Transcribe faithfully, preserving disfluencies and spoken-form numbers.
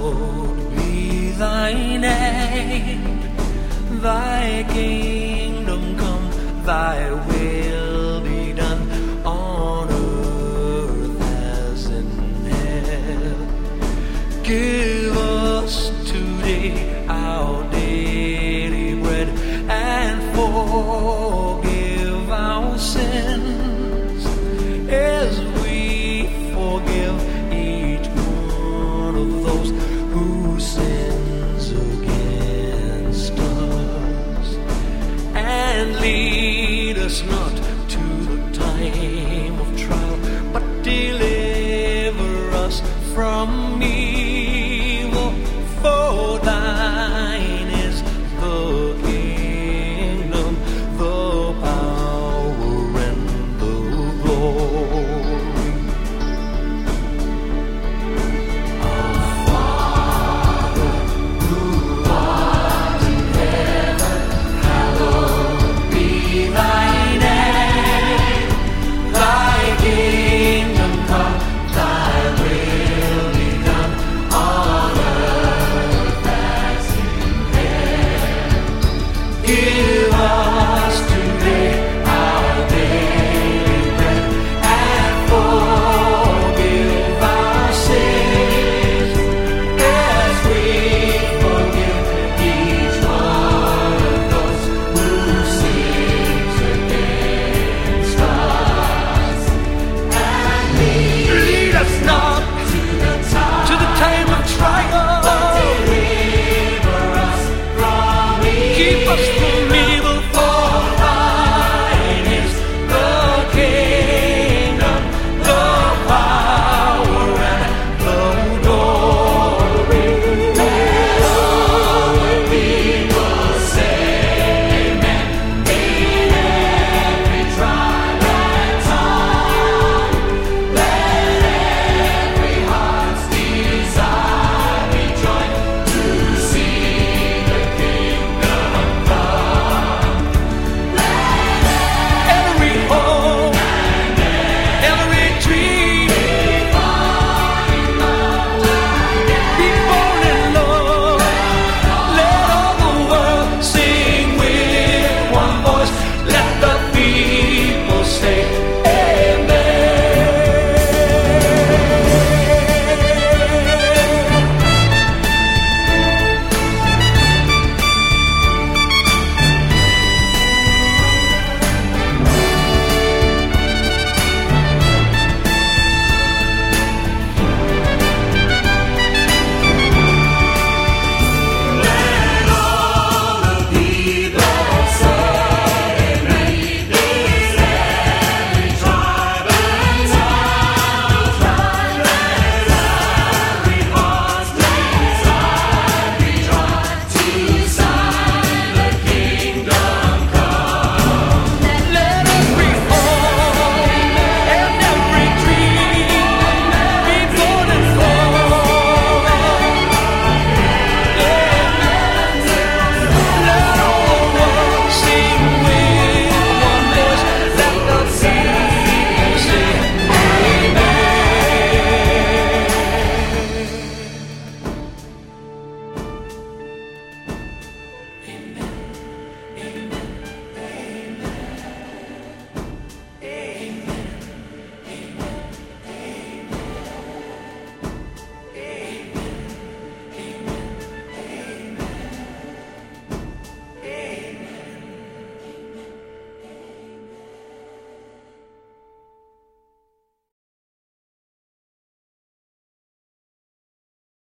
Hallowed be thy name, thy kingdom come, thy will be done on earth as in heaven. Give us today our daily bread, and forgive our sins as we forgive each one of those who sins against us. And lead us not to the time of trial, but deliver us from evil.